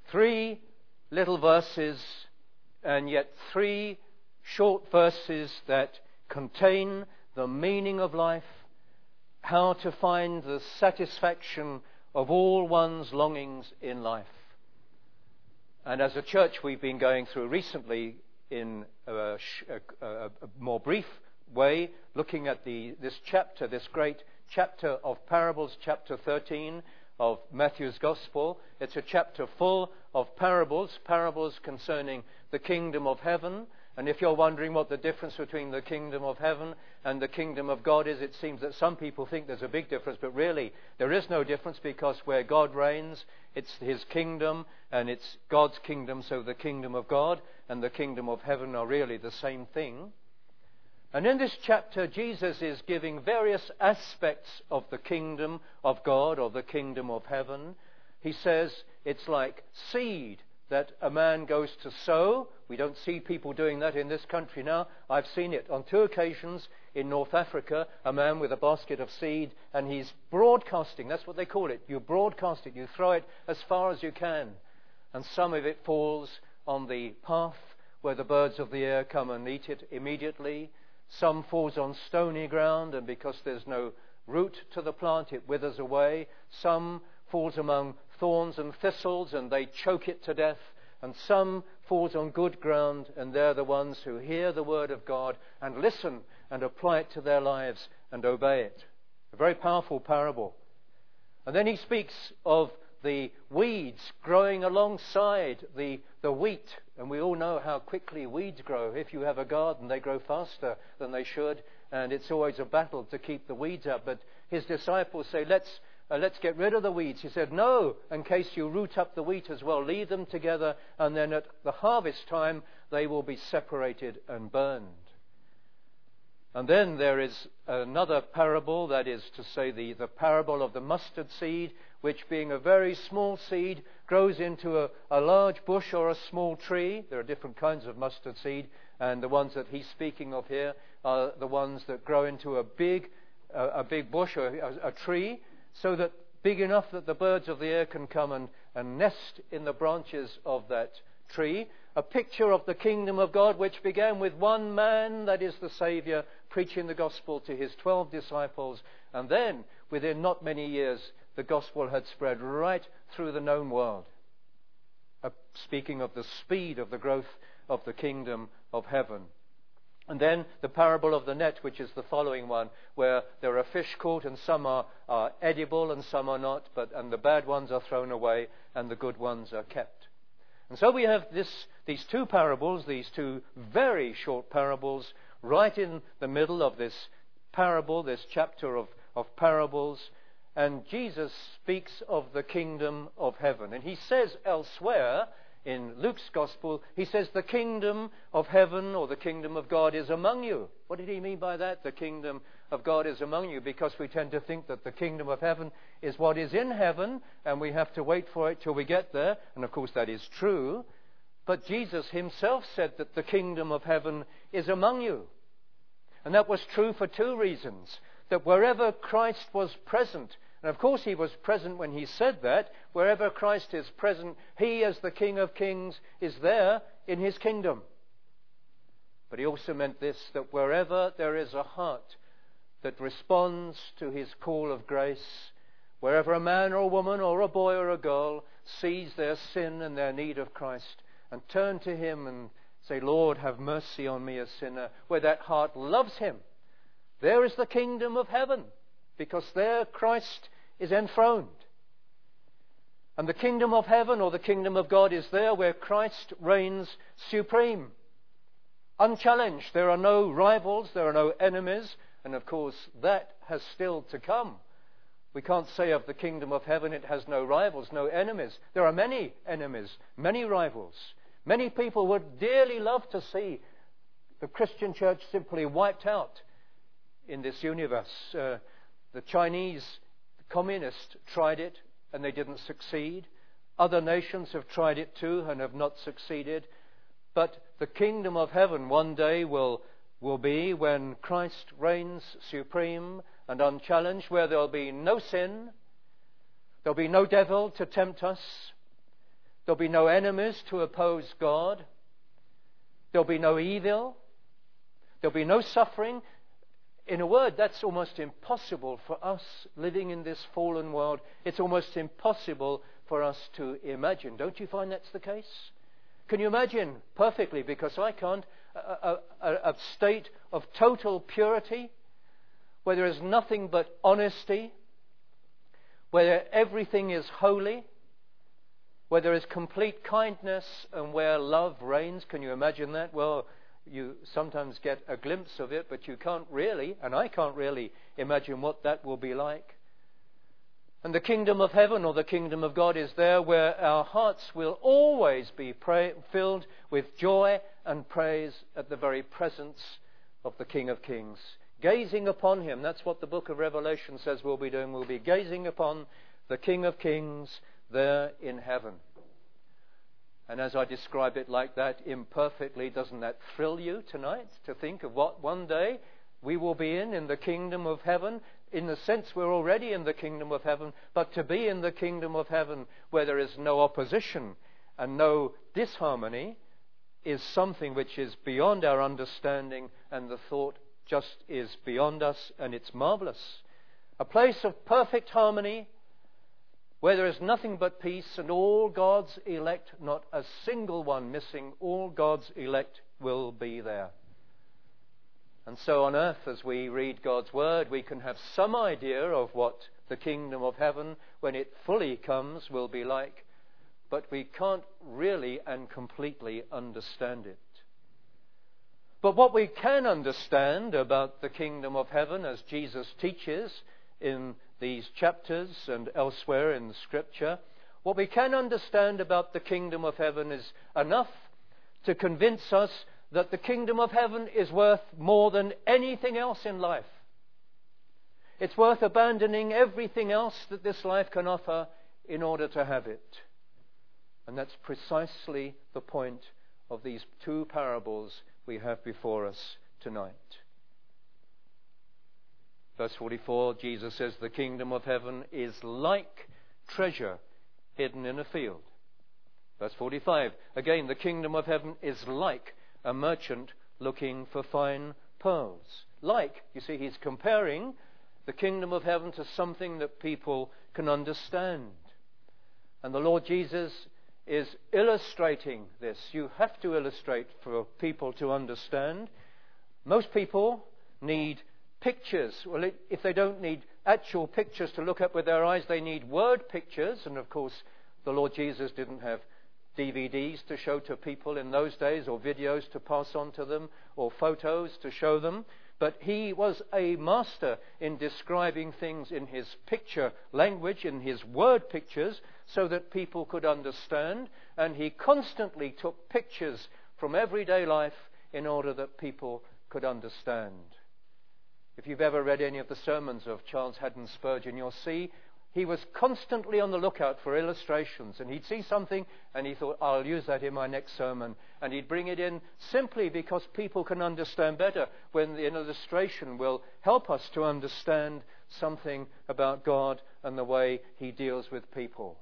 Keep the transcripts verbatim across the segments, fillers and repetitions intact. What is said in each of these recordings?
Three little verses, and yet three short verses that contain the meaning of life, how to find the satisfaction of all one's longings in life. And as a church, we've been going through recently in a, a, a more brief way, looking at the, this chapter, this great chapter of parables, chapter thirteen of Matthew's Gospel. It's a chapter full of parables, parables concerning the kingdom of heaven. And if you're wondering what the difference between the kingdom of heaven and the kingdom of God is, it seems that some people think there's a big difference, but really there is no difference, because where God reigns, it's his kingdom and it's God's kingdom. So the kingdom of God and the kingdom of heaven are really the same thing. And in this chapter, Jesus is giving various aspects of the kingdom of God or the kingdom of heaven. He says it's like seed that a man goes to sow. We don't see people doing that in this country now. I've seen it on two occasions in North Africa, a man with a basket of seed, and he's broadcasting. That's what they call it. You broadcast it. You throw it as far as you can. And some of it falls on the path where the birds of the air come and eat it immediately. Some falls on stony ground, and because there's no root to the plant, it withers away. Some falls among thorns and thistles, and they choke it to death. And some falls on good ground, and they're the ones who hear the word of God and listen and apply it to their lives and obey it. A very powerful parable. And then he speaks of the weeds growing alongside the, the wheat. And we all know how quickly weeds grow. If you have a garden, they grow faster than they should. And it's always a battle to keep the weeds out. But his disciples say, let's Uh, let's get rid of the weeds. He said, no, in case you root up the wheat as well, leave them together, and then at the harvest time they will be separated and burned. And then there is another parable, that is to say the, the parable of the mustard seed, which being a very small seed grows into a, a large bush or a small tree. There are different kinds of mustard seed, and the ones that he's speaking of here are the ones that grow into a big, uh, a big bush or a, a tree, so that big enough that the birds of the air can come and, and nest in the branches of that tree. A picture of the kingdom of God, which began with one man, that is the Saviour, preaching the gospel to his twelve disciples. And then, within not many years, the gospel had spread right through the known world. Uh, speaking of the speed of the growth of the kingdom of heaven. And then the parable of the net, which is the following one, where there are fish caught, and some are, are edible and some are not, but and the bad ones are thrown away and the good ones are kept. And so we have this, these two parables, these two very short parables, right in the middle of this parable, this chapter of, of parables. And Jesus speaks of the kingdom of heaven. And he says elsewhere, in Luke's Gospel, he says the kingdom of heaven or the kingdom of God is among you. What did he mean by that? The kingdom of God is among you, because we tend to think that the kingdom of heaven is what is in heaven and we have to wait for it till we get there. And of course that is true. But Jesus himself said that the kingdom of heaven is among you. And that was true for two reasons. That wherever Christ was present, and of course he was present when he said that, wherever Christ is present, he as the King of Kings is there in his kingdom. But he also meant this, that wherever there is a heart that responds to his call of grace, wherever a man or a woman or a boy or a girl sees their sin and their need of Christ and turn to him and say, Lord, have mercy on me, a sinner, where that heart loves him, there is the kingdom of heaven. Because there Christ is enthroned. And the kingdom of heaven or the kingdom of God is there where Christ reigns supreme. Unchallenged. There are no rivals, there are no enemies. And of course that has still to come. We can't say of the kingdom of heaven it has no rivals, no enemies. There are many enemies, many rivals. Many people would dearly love to see the Christian church simply wiped out in this universe. Uh, The Chinese the communists tried it and they didn't succeed. Other nations have tried it too and have not succeeded. But the kingdom of heaven one day will, will be when Christ reigns supreme and unchallenged, where there'll be no sin, there'll be no devil to tempt us, There'll be no enemies to oppose God. There'll be no evil. There'll be no suffering. In a word, that's almost impossible for us living in this fallen world. It's almost impossible for us to imagine. Don't you find that's the case? Can you imagine perfectly, because I can't, a, a, a state of total purity where there is nothing but honesty, where everything is holy, where there is complete kindness and where love reigns? Can you imagine that? Well, you sometimes get a glimpse of it, but you can't really, and I can't really imagine what that will be like. And the kingdom of heaven, or the kingdom of God, is there where our hearts will always be pray- filled with joy and praise at the very presence of the King of Kings. Gazing upon him, that's what the book of Revelation says we'll be doing. We'll be gazing upon the King of Kings there in heaven. And as I describe it like that imperfectly, doesn't that thrill you tonight to think of what one day we will be in, in the kingdom of heaven? In the sense we're already in the kingdom of heaven, but to be in the kingdom of heaven where there is no opposition and no disharmony is something which is beyond our understanding, and the thought just is beyond us, and it's marvelous. A place of perfect harmony where there is nothing but peace, and all God's elect, not a single one missing, all God's elect will be there. And so on earth, as we read God's word, we can have some idea of what the kingdom of heaven, when it fully comes, will be like, but we can't really and completely understand it. But what we can understand about the kingdom of heaven, as Jesus teaches in these chapters and elsewhere in Scripture, what we can understand about the kingdom of heaven is enough to convince us that the kingdom of heaven is worth more than anything else in life. It's worth abandoning everything else that this life can offer in order to have it. And that's precisely the point of these two parables we have before us tonight. Verse forty-four, Jesus says, the kingdom of heaven is like treasure hidden in a field. Verse forty-five, again, the kingdom of heaven is like a merchant looking for fine pearls. Like, you see, he's comparing the kingdom of heaven to something that people can understand. And the Lord Jesus is illustrating this. You have to illustrate for people to understand. Most people need pictures. Well, if they don't need actual pictures to look at with their eyes, they need word pictures. And of course, the Lord Jesus didn't have D V Ds to show to people in those days, or videos to pass on to them, or photos to show them. But he was a master in describing things in his picture language, in his word pictures, so that people could understand. And he constantly took pictures from everyday life in order that people could understand. If you've ever read any of the sermons of Charles Haddon Spurgeon, you'll see he was constantly on the lookout for illustrations. And he'd see something and he thought, I'll use that in my next sermon. And he'd bring it in simply because people can understand better when the illustration will help us to understand something about God and the way he deals with people.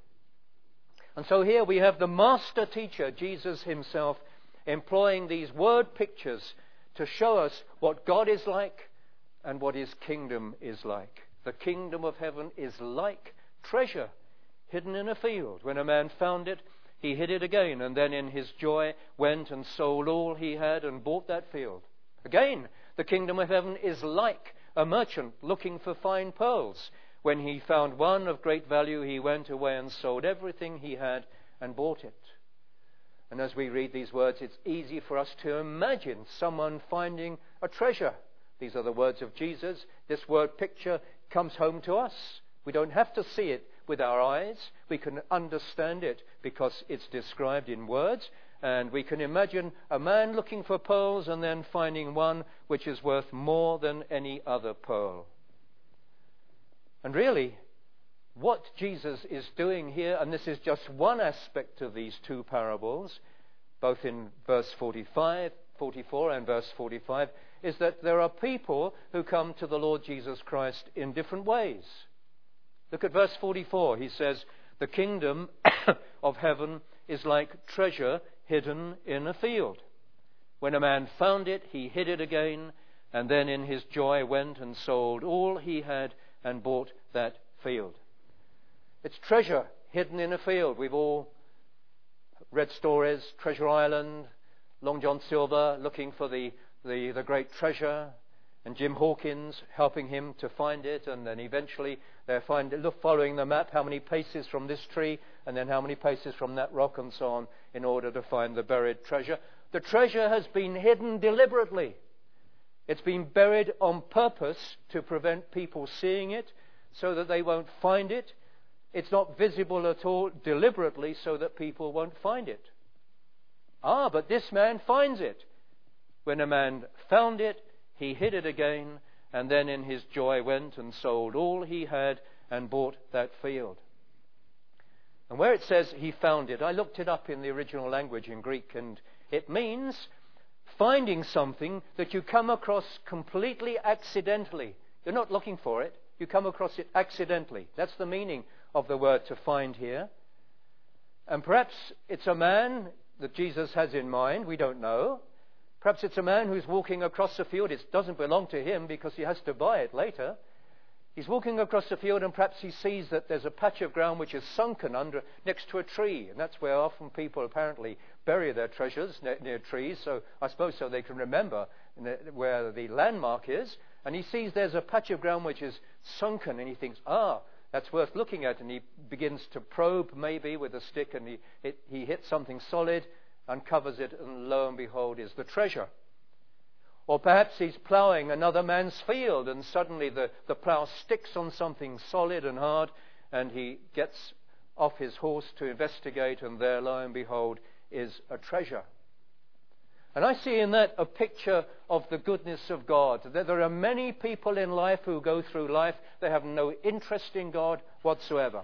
And so here we have the master teacher, Jesus himself, employing these word pictures to show us what God is like and what his kingdom is like. The kingdom of heaven is like treasure hidden in a field. When a man found it, he hid it again, and then in his joy went and sold all he had and bought that field. Again, the kingdom of heaven is like a merchant looking for fine pearls. When he found one of great value, he went away and sold everything he had and bought it. And as we read these words, it's easy for us to imagine someone finding a treasure. These are the words of Jesus. This word picture comes home to us. We don't have to see it with our eyes. We can understand it because it's described in words. And we can imagine a man looking for pearls and then finding one which is worth more than any other pearl. And really, what Jesus is doing here, and this is just one aspect of these two parables, both in verse forty-five, forty-four and verse forty-five, is that there are people who come to the Lord Jesus Christ in different ways. Look at verse forty-four. He says, the kingdom of heaven is like treasure hidden in a field. When a man found it, he hid it again, and then in his joy went and sold all he had and bought that field. It's treasure hidden in a field. We've all read stories, Treasure Island, Long John Silver looking for the, the, the great treasure, and Jim Hawkins helping him to find it, and then eventually they're find, look, following the map, how many paces from this tree, and then how many paces from that rock, and so on, in order to find the buried treasure. The treasure has been hidden deliberately. It's been buried on purpose to prevent people seeing it, so that they won't find it. It's not visible at all deliberately, so that people won't find it. Ah, but this man finds it. When a man found it, he hid it again, and then in his joy went and sold all he had and bought that field. And where it says he found it, I looked it up in the original language in Greek, and it means finding something that you come across completely accidentally. You're not looking for it. You come across it accidentally. That's the meaning of the word to find here. And perhaps it's a man that Jesus has in mind. We don't know. Perhaps it's a man who's walking across the field. It doesn't belong to him because he has to buy it later. He's walking across the field, and perhaps he sees that there's a patch of ground which is sunken under next to a tree. And that's where often people apparently bury their treasures, near, near trees. So I suppose so they can remember where the landmark is. And he sees there's a patch of ground which is sunken, and he thinks, ah, that's worth looking at. And he begins to probe, maybe with a stick, and he, it, he hits something solid, uncovers it, and lo and behold is the treasure. Or perhaps he's ploughing another man's field, and suddenly the, the plough sticks on something solid and hard, and he gets off his horse to investigate, and there, lo and behold, is a treasure. And I see in that a picture of the goodness of God. That there are many people in life who go through life, they have no interest in God whatsoever.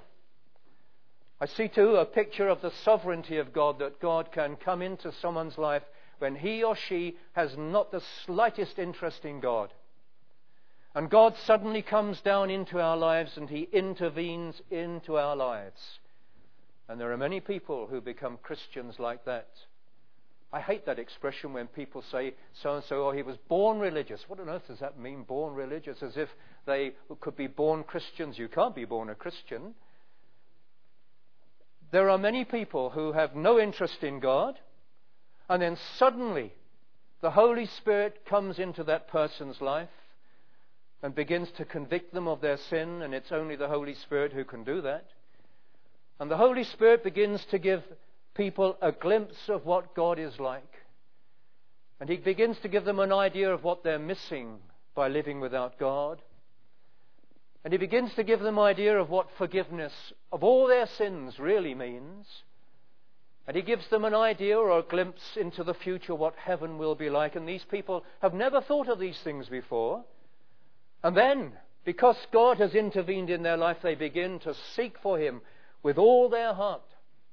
I see too a picture of the sovereignty of God, that God can come into someone's life when he or she has not the slightest interest in God. And God suddenly comes down into our lives, and he intervenes into our lives. And there are many people who become Christians like that. I hate that expression when people say so-and-so, oh, he was born religious. What on earth does that mean, born religious? As if they could be born Christians. You can't be born a Christian. There are many people who have no interest in God, and then suddenly the Holy Spirit comes into that person's life and begins to convict them of their sin, and it's only the Holy Spirit who can do that. And the Holy Spirit begins to give people a glimpse of what God is like. And he begins to give them an idea of what they're missing by living without God. And he begins to give them an idea of what forgiveness of all their sins really means. And he gives them an idea or a glimpse into the future, what heaven will be like. And these people have never thought of these things before. And then, because God has intervened in their life, they begin to seek for him with all their heart.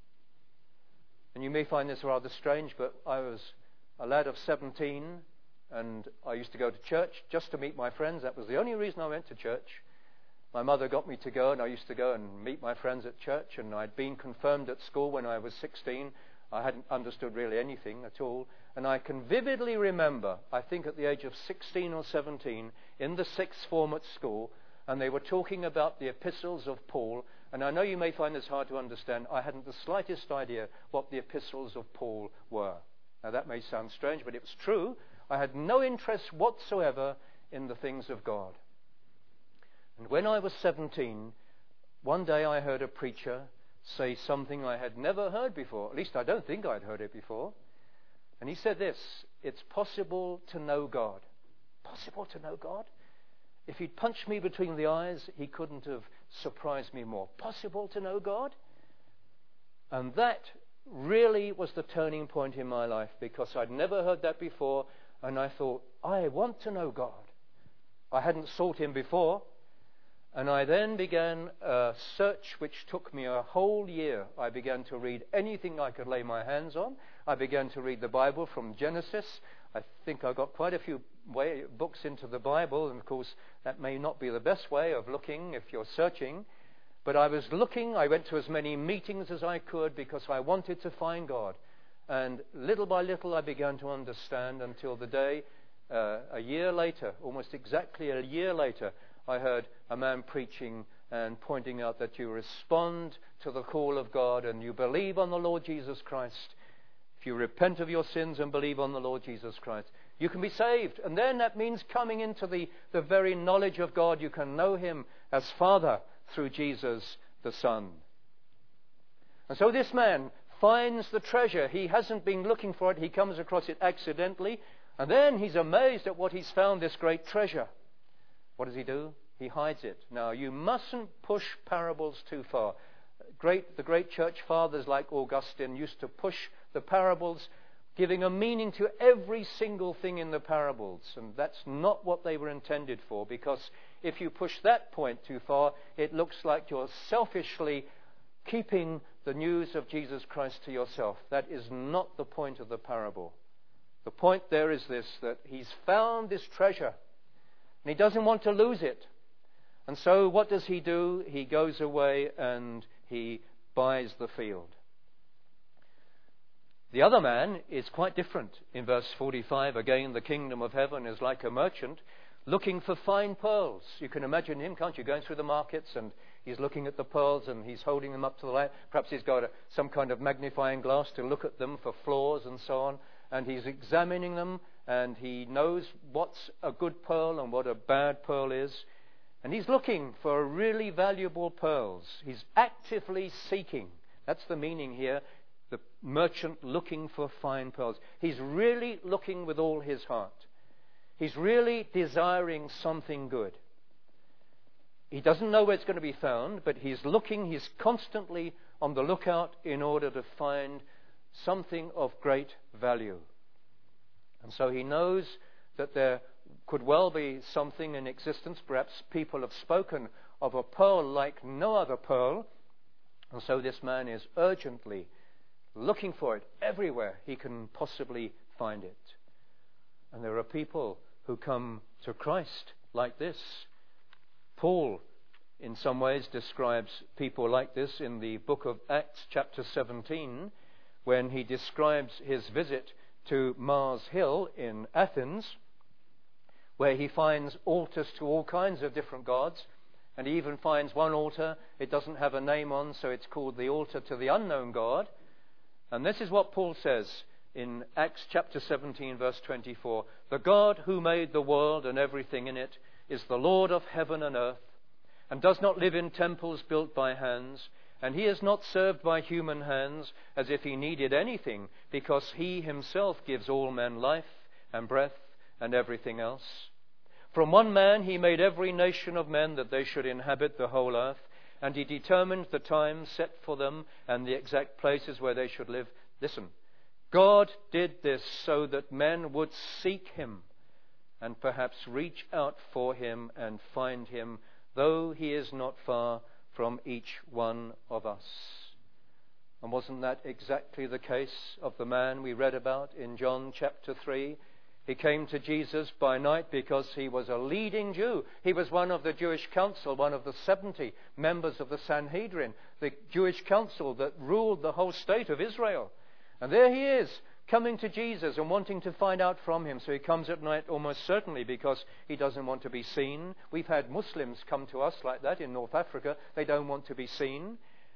And you may find this rather strange, but I was a lad of seventeen, and I used to go to church just to meet my friends. That was the only reason I went to church. My mother got me to go, and I used to go and meet my friends at church, and I'd been confirmed at school when I was sixteen. I hadn't understood really anything at all. And I can vividly remember, I think at the age of sixteen or seventeen, in the sixth form at school, and they were talking about the epistles of Paul. And I know you may find this hard to understand. I hadn't the slightest idea what the epistles of Paul were. Now that may sound strange, but it was true. I had no interest whatsoever in the things of God. And when I was seventeen, one day I heard a preacher say something I had never heard before. At least I don't think I'd heard it before. And he said this: it's possible to know God. Possible to know God? If he'd punched me between the eyes, he couldn't have surprised me more. Possible to know God? And that really was the turning point in my life, because I'd never heard that before, and I thought, I want to know God. I hadn't sought him before. And I then began a search which took me a whole year. I began to read anything I could lay my hands on. I began to read the Bible from Genesis. I think I got quite a few way, books into the Bible, and of course that may not be the best way of looking if you're searching. But I was looking, I went to as many meetings as I could because I wanted to find God. And little by little I began to understand until the day, uh, a year later, almost exactly a year later, I heard a man preaching and pointing out that you respond to the call of God and you believe on the Lord Jesus Christ. If you repent of your sins and believe on the Lord Jesus Christ, you can be saved. And then that means coming into the, the very knowledge of God. You can know Him as Father through Jesus the Son. And so this man finds the treasure. He hasn't been looking for it. He comes across it accidentally. And then he's amazed at what he's found, this great treasure. What does he do? He hides it. Now, you mustn't push parables too far. Great, the great church fathers like Augustine used to push the parables, giving a meaning to every single thing in the parables. And that's not what they were intended for, because if you push that point too far, it looks like you're selfishly keeping the news of Jesus Christ to yourself. That is not the point of the parable. The point there is this, that he's found this treasure, and he doesn't want to lose it. And so what does he do? He goes away and he buys the field. The other man is quite different. In verse forty-five, again, the kingdom of heaven is like a merchant looking for fine pearls. You can imagine him, can't you, going through the markets, and he's looking at the pearls and he's holding them up to the light. Perhaps he's got a, some kind of magnifying glass to look at them for flaws and so on. And he's examining them, and he knows what's a good pearl and what a bad pearl is. And he's looking for really valuable pearls. He's actively seeking. That's the meaning here. The merchant looking for fine pearls. He's really looking with all his heart. He's really desiring something good. He doesn't know where it's going to be found, but he's looking, he's constantly on the lookout in order to find something of great value. And so he knows that there could well be something in existence. Perhaps people have spoken of a pearl like no other pearl. And so this man is urgently looking for it everywhere he can possibly find it. And there are people who come to Christ like this. Paul, in some ways, describes people like this in the book of Acts, chapter seventeen, when he describes his visit to Mars Hill in Athens, where he finds altars to all kinds of different gods, and he even finds one altar it doesn't have a name on, so it's called the altar to the unknown God. And this is what Paul says in Acts chapter seventeen, verse twenty-four. The God who made the world and everything in it is the Lord of heaven and earth, and does not live in temples built by hands, and he is not served by human hands as if he needed anything, because he himself gives all men life and breath and everything else. From one man he made every nation of men that they should inhabit the whole earth, and he determined the time set for them and the exact places where they should live. Listen, God did this so that men would seek him and perhaps reach out for him and find him, though he is not far from each one of us. And wasn't that exactly the case of the man we read about in John chapter three? He came to Jesus by night because he was a leading Jew. He was one of the Jewish council, one of the seventy members of the Sanhedrin, the Jewish council that ruled the whole state of Israel. And there he is, coming to Jesus and wanting to find out from him. So he comes at night almost certainly because he doesn't want to be seen. We've had Muslims come to us like that in North Africa. They don't want to be seen.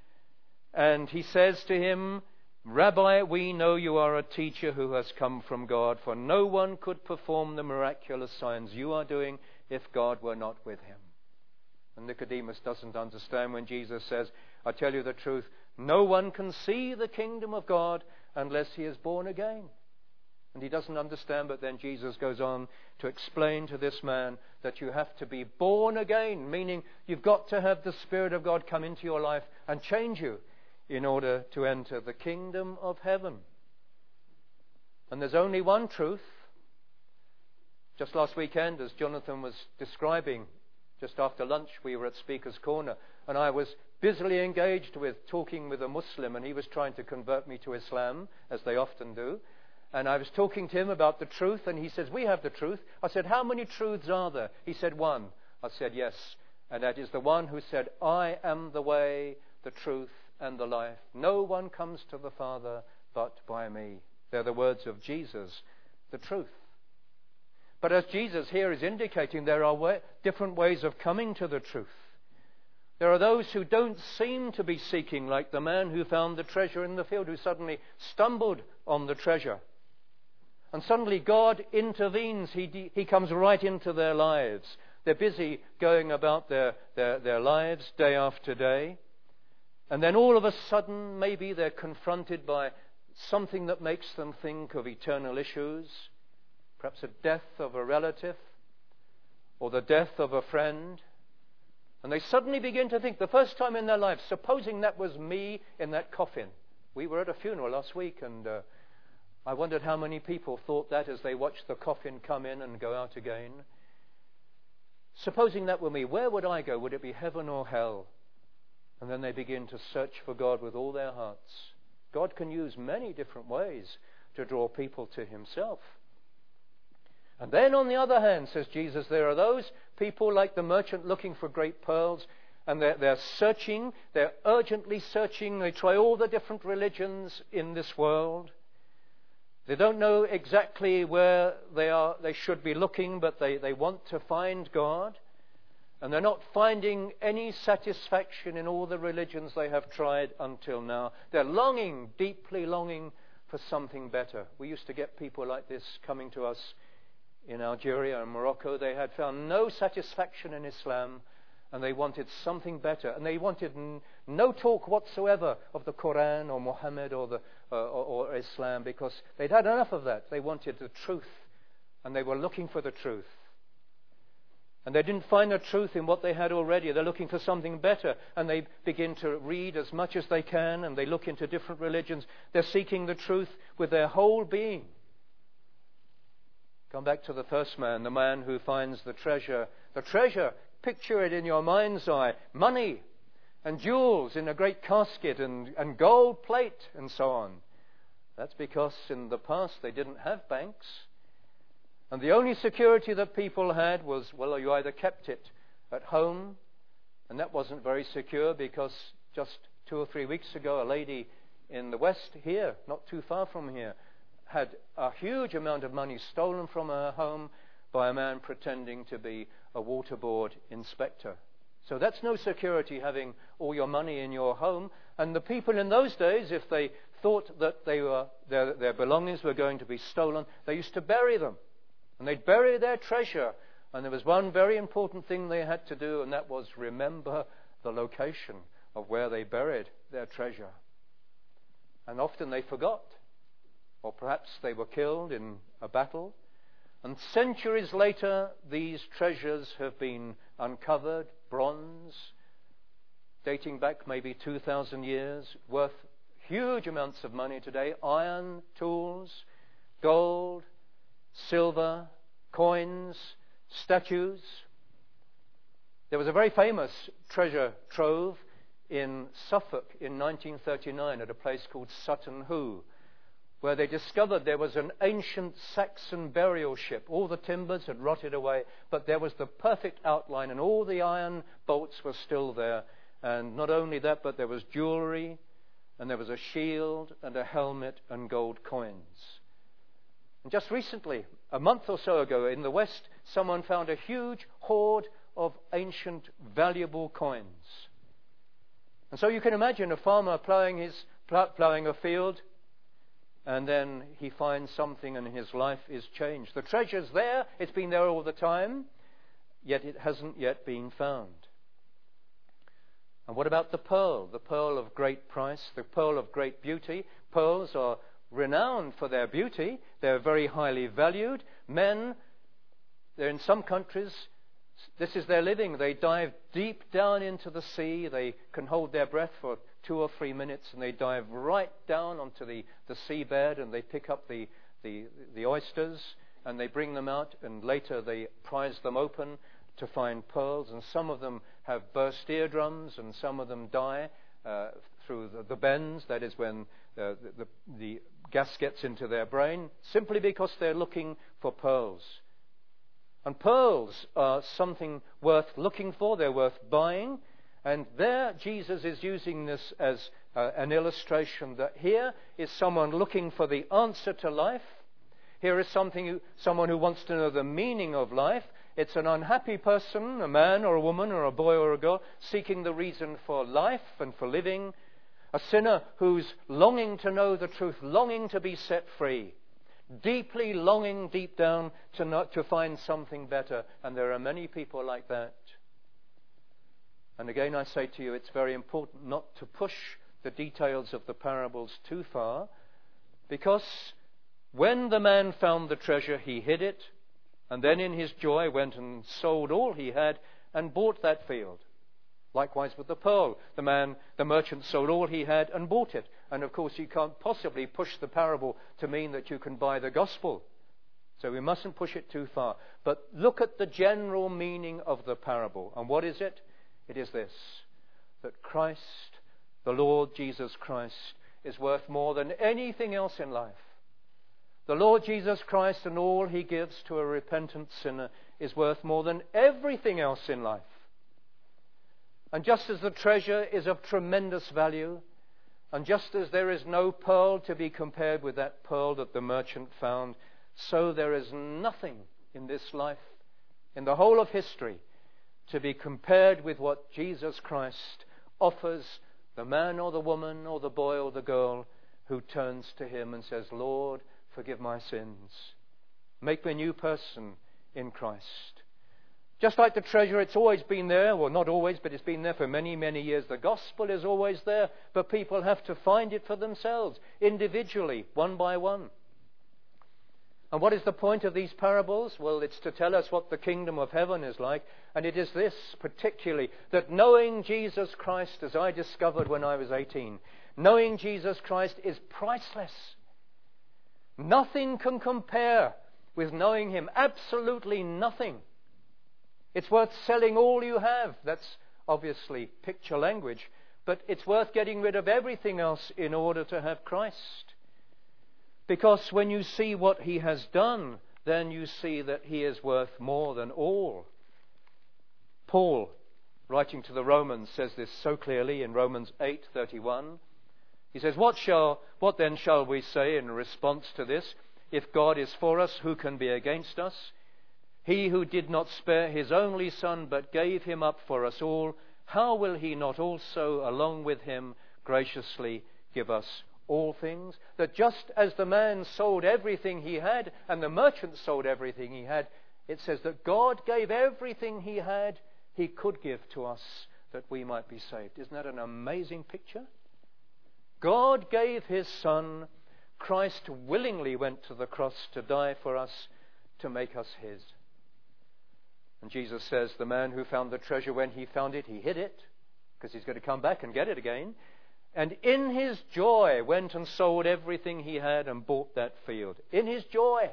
And he says to him, Rabbi, we know you are a teacher who has come from God, for no one could perform the miraculous signs you are doing if God were not with him. And Nicodemus doesn't understand when Jesus says, I tell you the truth, no one can see the kingdom of God unless he is born again. And he doesn't understand, but then Jesus goes on to explain to this man that you have to be born again, meaning you've got to have the Spirit of God come into your life and change you in order to enter the kingdom of heaven. And there's only one truth. Just last weekend, as Jonathan was describing, just after lunch, we were at Speaker's Corner, and I was busily engaged with talking with a Muslim, and he was trying to convert me to Islam, as they often do. And I was talking to him about the truth, and he says, we have the truth. I said, how many truths are there? He said, one. I said, yes. And that is the one who said, I am the way, the truth, and the life. No one comes to the Father but by me. They're the words of Jesus, the truth. But as Jesus here is indicating, there are way, different ways of coming to the truth. There are those who don't seem to be seeking, like the man who found the treasure in the field, who suddenly stumbled on the treasure. And suddenly God intervenes. He, de- he comes right into their lives. They're busy going about their, their, their lives day after day. And then all of a sudden, maybe they're confronted by something that makes them think of eternal issues. Perhaps a death of a relative or the death of a friend. And they suddenly begin to think, the first time in their life, supposing that was me in that coffin. We were at a funeral last week, and uh, I wondered how many people thought that as they watched the coffin come in and go out again. Supposing that were me, where would I go? Would it be heaven or hell? And then they begin to search for God with all their hearts. God can use many different ways to draw people to himself. And then on the other hand, says Jesus, there are those people like the merchant looking for great pearls, and they're, they're searching, they're urgently searching. They try all the different religions in this world. They don't know exactly where they are, they should be looking, but they, they want to find God. And they're not finding any satisfaction in all the religions they have tried until now. They're longing, deeply longing for something better. We used to get people like this coming to us in Algeria and Morocco. They had found no satisfaction in Islam, and they wanted something better. And they wanted n- no talk whatsoever of the Quran or Muhammad or, the, uh, or, or Islam, because they'd had enough of that. They wanted the truth, and they were looking for the truth. And they didn't find the truth in what they had already. They're looking for something better, and they begin to read as much as they can, and they look into different religions. They're seeking the truth with their whole being. Come back to the first man, the man who finds the treasure. The treasure, picture it in your mind's eye. Money and jewels in a great casket and, and gold plate and so on. That's because in the past they didn't have banks. And the only security that people had was, well, you either kept it at home, and that wasn't very secure, because just two or three weeks ago, a lady in the West here, not too far from here, had a huge amount of money stolen from her home by a man pretending to be a water board inspector. So that's no security, having all your money in your home. And the people in those days, if they thought that they were, their, their belongings were going to be stolen, they used to bury them. And they'd bury their treasure. And there was one very important thing they had to do, and that was remember the location of where they buried their treasure. And often they forgot. Or perhaps they were killed in a battle. And centuries later, these treasures have been uncovered, bronze, dating back maybe two thousand years, worth huge amounts of money today, iron, tools, gold, silver, coins, statues. There was a very famous treasure trove in Suffolk in nineteen thirty-nine at a place called Sutton Hoo, where they discovered there was an ancient Saxon burial ship. All the timbers had rotted away, but there was the perfect outline, and all the iron bolts were still there. And not only that, but there was jewelry, and there was a shield, and a helmet, and gold coins. And just recently, a month or so ago, in the West, someone found a huge hoard of ancient, valuable coins. And so you can imagine a farmer ploughing his ploughing a field, and then he finds something and his life is changed. The treasure's there, it's been there all the time, yet it hasn't yet been found. And what about the pearl? The pearl of great price, the pearl of great beauty. Pearls are renowned for their beauty. They're very highly valued. Men, they're in some countries, this is their living. They dive deep down into the sea. They can hold their breath for two or three minutes, and they dive right down onto the, the seabed, and they pick up the, the, the oysters, and they bring them out, and later they prize them open to find pearls. And some of them have burst eardrums, and some of them die uh, through the, the bends, that is when uh, the, the, the gas gets into their brain, simply because they're looking for pearls. And pearls are something worth looking for, they're worth buying. And there Jesus is using this as uh, an illustration that here is someone looking for the answer to life. Here is something who, someone who wants to know the meaning of life. It's an unhappy person, a man or a woman or a boy or a girl, seeking the reason for life and for living. A sinner who's longing to know the truth, longing to be set free. Deeply longing deep down to not, to find something better. And there are many people like that. And again I say to you, it's very important not to push the details of the parables too far, because when the man found the treasure, he hid it, and then in his joy went and sold all he had and bought that field. Likewise with the pearl. The man, the merchant sold all he had and bought it. And of course you can't possibly push the parable to mean that you can buy the gospel. So we mustn't push it too far. But look at the general meaning of the parable. And what is it? It is this, that Christ, the Lord Jesus Christ, is worth more than anything else in life. The Lord Jesus Christ and all he gives to a repentant sinner is worth more than everything else in life. And just as the treasure is of tremendous value, and just as there is no pearl to be compared with that pearl that the merchant found, so there is nothing in this life, in the whole of history, to be compared with what Jesus Christ offers the man or the woman or the boy or the girl who turns to him and says, Lord, forgive my sins. Make me a new person in Christ. Just like the treasure, it's always been there. Well, not always, but it's been there for many, many years. The gospel is always there, but people have to find it for themselves, individually, one by one. And what is the point of these parables? Well, it's to tell us what the kingdom of heaven is like. And it is this particularly, that knowing Jesus Christ, as I discovered when I was eighteen, knowing Jesus Christ is priceless. Nothing can compare with knowing him. Absolutely nothing. It's worth selling all you have. That's obviously picture language. But it's worth getting rid of everything else in order to have Christ. Because when you see what he has done, then you see that he is worth more than all. Paul, writing to the Romans, says this so clearly in Romans eight thirty-one. He says, what shall, what then shall we say in response to this? If God is for us, who can be against us? He who did not spare his only son, but gave him up for us all, how will he not also, along with him, graciously give us all things? That just as the man sold everything he had, and the merchant sold everything he had, it says that God gave everything he had, he could give to us, that we might be saved. Isn't that an amazing picture? God gave his son. Christ willingly went to the cross to die for us, to make us his. And Jesus says the man who found the treasure, when he found it, he hid it, because he's going to come back and get it again. And in his joy went and sold everything he had and bought that field. In his joy.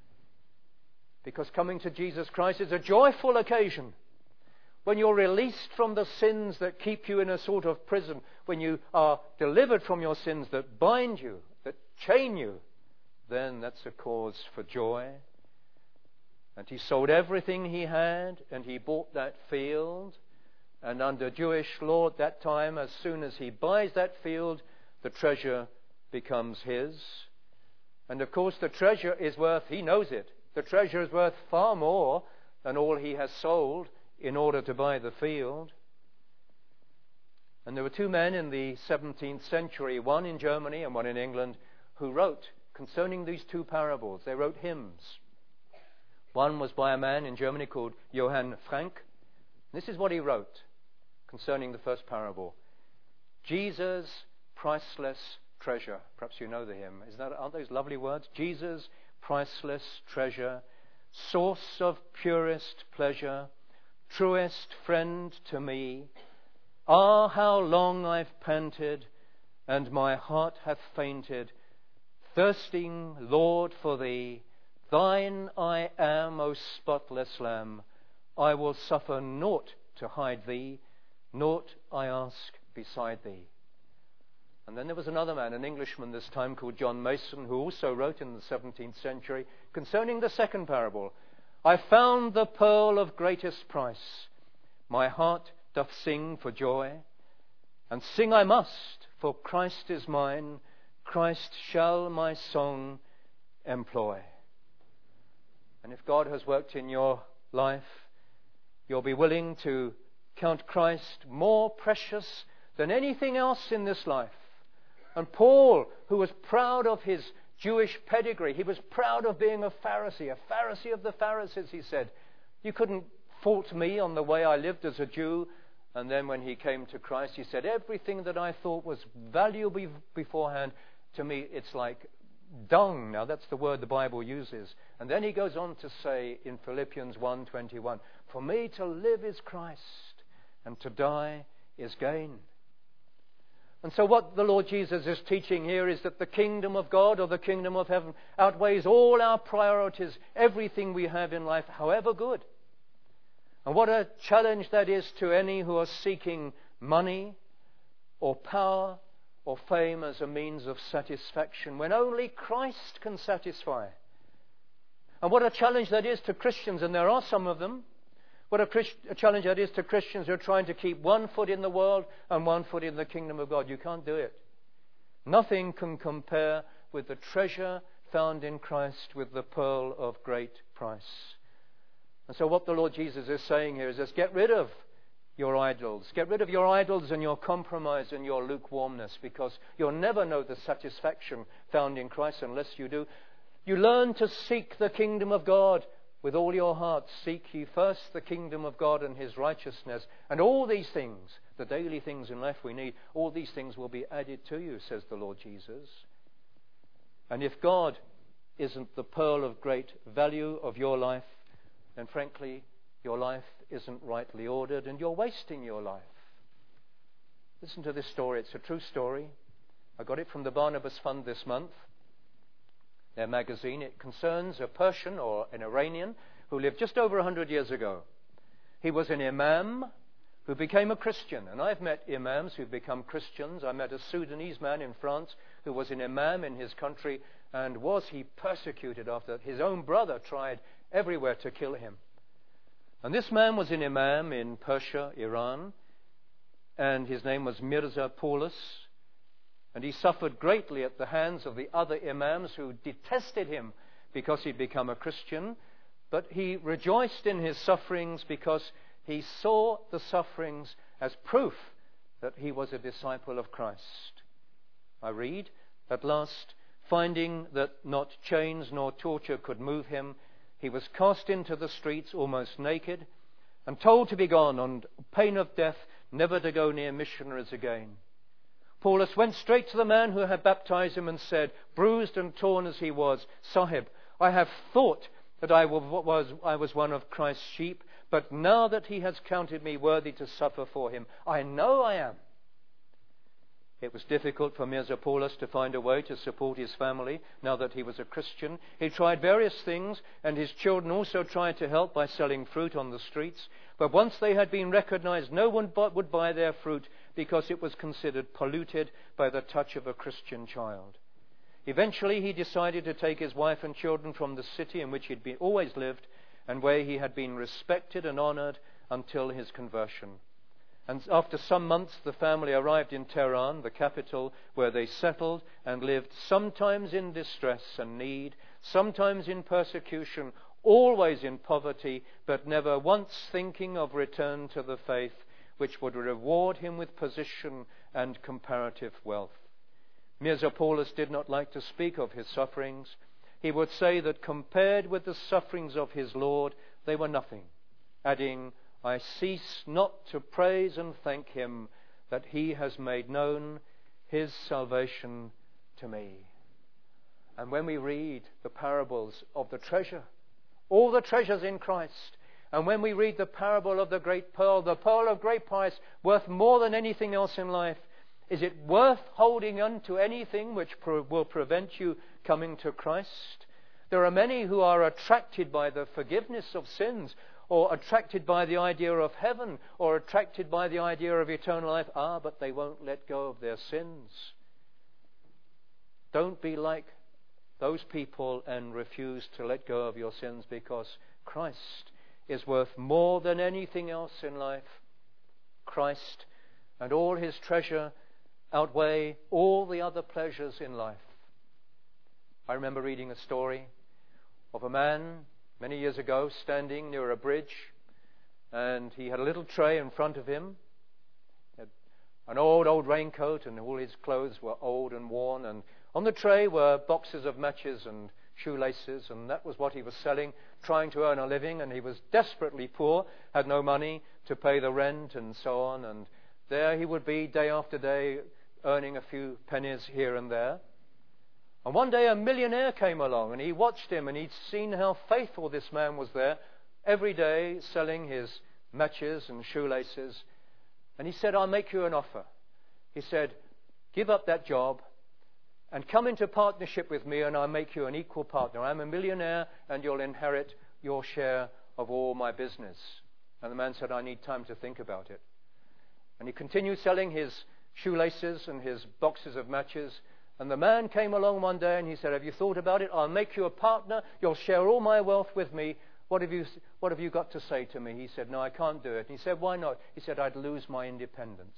Because coming to Jesus Christ is a joyful occasion. When you're released from the sins that keep you in a sort of prison, when you are delivered from your sins that bind you, that chain you, then that's a cause for joy. And he sold everything he had, and he bought that field. And under Jewish law at that time, as soon as he buys that field, the treasure becomes his. And of course the treasure is worth, he knows it, the treasure is worth far more than all he has sold in order to buy the field. And there were two men in the seventeenth century, one in Germany and one in England, who wrote concerning these two parables. They wrote hymns. One was by a man in Germany called Johann Frank. This is what he wrote concerning the first parable. Jesus, priceless treasure. Perhaps you know the hymn. Is that, aren't those lovely words? Jesus, priceless treasure, source of purest pleasure, truest friend to me. Ah, how long I've panted, and my heart hath fainted, thirsting, Lord, for thee. Thine I am, O spotless Lamb. I will suffer naught to hide thee, naught I ask beside thee. And then there was another man, an Englishman this time, called John Mason, who also wrote in the seventeenth century concerning the second parable. I found the pearl of greatest price. My heart doth sing for joy, and sing I must, for Christ is mine. Christ shall my song employ. And if God has worked in your life, you'll be willing to count Christ more precious than anything else in this life. And Paul, who was proud of his Jewish pedigree, he was proud of being a Pharisee, a Pharisee of the Pharisees, he said. You couldn't fault me on the way I lived as a Jew. And then when he came to Christ, he said, everything that I thought was valuable beforehand, to me it's like dung. Now that's the word the Bible uses. And then he goes on to say in Philippians one twenty-one, for me to live is Christ, and to die is gain. And so what the Lord Jesus is teaching here is that the kingdom of God, or the kingdom of heaven, outweighs all our priorities, everything we have in life, however good. And what a challenge that is to any who are seeking money or power or fame as a means of satisfaction, when only Christ can satisfy. And what a challenge that is to Christians, and there are some of them. What a, Christ, a challenge that is to Christians who are trying to keep one foot in the world and one foot in the kingdom of God. You can't do it. Nothing can compare with the treasure found in Christ, with the pearl of great price. And so what the Lord Jesus is saying here is just get rid of your idols. Get rid of your idols and your compromise and your lukewarmness, because you'll never know the satisfaction found in Christ unless you do. You learn to seek the kingdom of God with all your heart. Seek ye first the kingdom of God and his righteousness, and all these things, the daily things in life we need, all these things will be added to you, says the Lord Jesus. And if God isn't the pearl of great value of your life, then frankly, your life isn't rightly ordered and you're wasting your life. Listen to this story. It's a true story. I got it from the Barnabas Fund this month, their magazine. It concerns a Persian or an Iranian who lived just over one hundred years ago. He was an imam who became a Christian. And I've met imams who've become Christians. I met a Sudanese man in France who was an imam in his country, and was he persecuted after that. His own brother tried everywhere to kill him. And this man was an imam in Persia, Iran, and his name was Mirza Paulus. And he suffered greatly at the hands of the other imams who detested him because he'd become a Christian. But he rejoiced in his sufferings because he saw the sufferings as proof that he was a disciple of Christ. I read, at last, finding that not chains nor torture could move him, he was cast into the streets almost naked and told to be gone on pain of death, never to go near missionaries again. Paulus went straight to the man who had baptized him and said, bruised and torn as he was, Sahib, I have thought that I was, I was one of Christ's sheep, but now that he has counted me worthy to suffer for him, I know I am. It was difficult for Mirza Paulus to find a way to support his family now that he was a Christian. He tried various things, and his children also tried to help by selling fruit on the streets. But once they had been recognized, no one would buy their fruit because it was considered polluted by the touch of a Christian child. Eventually, he decided to take his wife and children from the city in which he'd been, always lived and where he had been respected and honored until his conversion. And after some months, the family arrived in Tehran, the capital, where they settled and lived, sometimes in distress and need, sometimes in persecution, always in poverty, but never once thinking of return to the faith which would reward him with position and comparative wealth. Mirza Paulus did not like to speak of his sufferings. He would say that compared with the sufferings of his Lord, they were nothing, adding, I cease not to praise and thank him that he has made known his salvation to me. And when we read the parables of the treasure, all the treasures in Christ, and when we read the parable of the great pearl, the pearl of great price, worth more than anything else in life, is it worth holding on to anything which pro- will prevent you coming to Christ? There are many who are attracted by the forgiveness of sins, or attracted by the idea of heaven, or attracted by the idea of eternal life. Ah, but they won't let go of their sins. Don't be like those people and refuse to let go of your sins, because Christ is worth more than anything else in life. Christ and all his treasure outweigh all the other pleasures in life. I remember reading a story of a man many years ago standing near a bridge, and he had a little tray in front of him. He had an old, old raincoat, and all his clothes were old and worn, and on the tray were boxes of matches and shoelaces, and that was what he was selling, trying to earn a living, and he was desperately poor, had no money to pay the rent and so on, and there he would be day after day earning a few pennies here and there. And one day a millionaire came along, and he watched him, and he'd seen how faithful this man was there, every day selling his matches and shoelaces. And he said, I'll make you an offer. He said, give up that job and come into partnership with me, and I'll make you an equal partner. I'm a millionaire, and you'll inherit your share of all my business. And the man said, I need time to think about it. And he continued selling his shoelaces and his boxes of matches. And the man came along one day and he said, have you thought about it? I'll make you a partner. You'll share all my wealth with me. What have you, what have you got to say to me? He said, no, I can't do it. And he said, why not? He said, I'd lose my independence.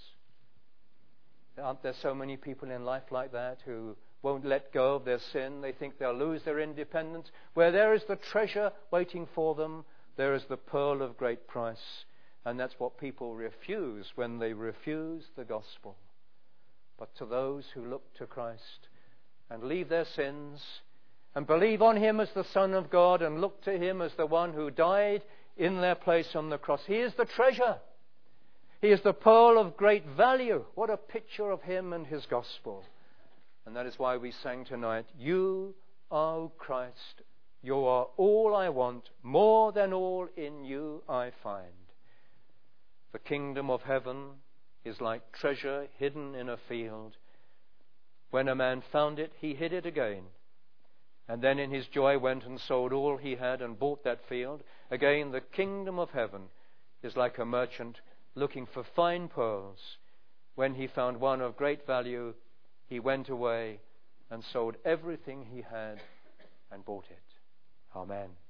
Aren't there so many people in life like that who won't let go of their sin? They think they'll lose their independence. Where there is the treasure waiting for them, there is the pearl of great price. And that's what people refuse when they refuse the gospel. But to those who look to Christ and leave their sins and believe on him as the Son of God and look to him as the one who died in their place on the cross, he is the treasure. He is the pearl of great value. What a picture of him and his gospel. And that is why we sang tonight, you, O Christ, you are all I want, more than all in you I find. The kingdom of heaven is like treasure hidden in a field. When a man found it, he hid it again. And then in his joy went and sold all he had and bought that field. Again, the kingdom of heaven is like a merchant looking for fine pearls. When he found one of great value, he went away and sold everything he had and bought it. Amen.